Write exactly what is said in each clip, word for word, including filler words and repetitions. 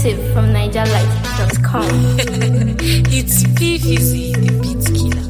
Exclusive from niger light dot com. It's P Fizzy, the beat killer.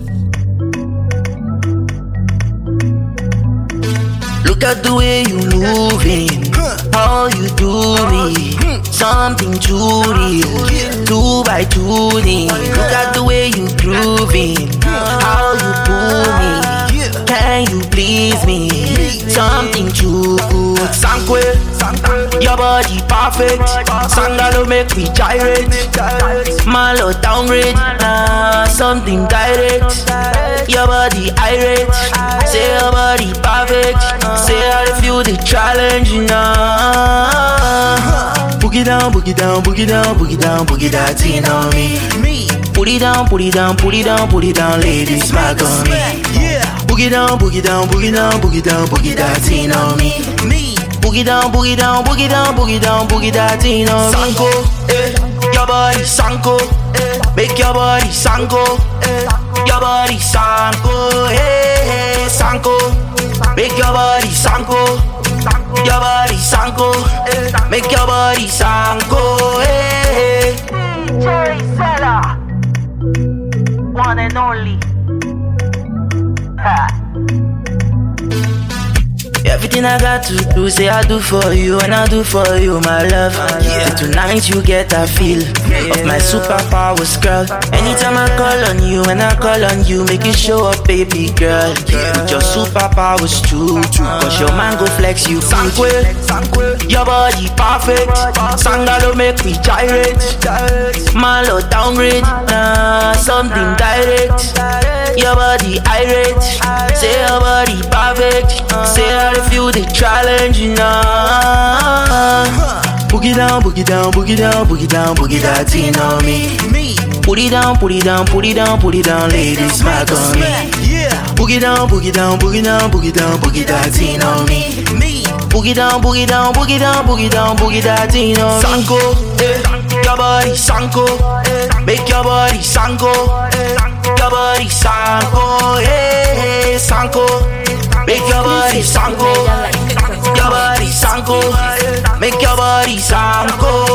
Look at the way you moving, how you do me, something too real, two by two knee. Look at the way you grooving, how you pull me, can you please me, something too good. Sankwe, your body perfect, Sangalo make me gyrate, Malo downgrade, nah, something direct. Your body irate, say your body perfect, say I feel the challenge now. Boogie down, boogie down, boogie down, boogie down, boogie that thing on me. Put it down, put it down, put it down, put it down, ladies, smack on me. Boogie down, boogie down, boogie down, boogie down, boogie that thing on me. Boogie down, boogie down, boogie down, boogie down, boogie that thing on me. Sanko, eh, your body sanko, eh, make your body sanko, eh, your body sanko, hey, hey, sanko, make your body sanko, your body sanko, eh, make your body sanko, hey, hey. Jerry Seller, one and only. Ha. Everything I got to do, say I do for you, and I do for you, my love. Yeah. Tonight you get a feel of my superpowers, girl. Anytime I call on you, and I call on you, make it show up, baby girl. With your superpowers too, cause your man go flex you. Sankwe, your body perfect, Sangalo make me gyrate, Malo downgrade, nah, something direct. Your body irate, say your body perfect, say I feel the challenge now. Boogie down, boogie down, boogie down, boogie down, boogie that thing on me. Put it down, put it down, put it down, put it down, ladies, smack on me. Boogie down, boogie down, boogie down, boogie down, boogie that thing on me. Boogie down, boogie down, boogie down, boogie down, boogie that thing on me. Sanko, eh, your body sanko, eh, make your body sanko, eh, your body sanko, hey, hey, sanko, make your body sanko, your body sanko, make your body sanko.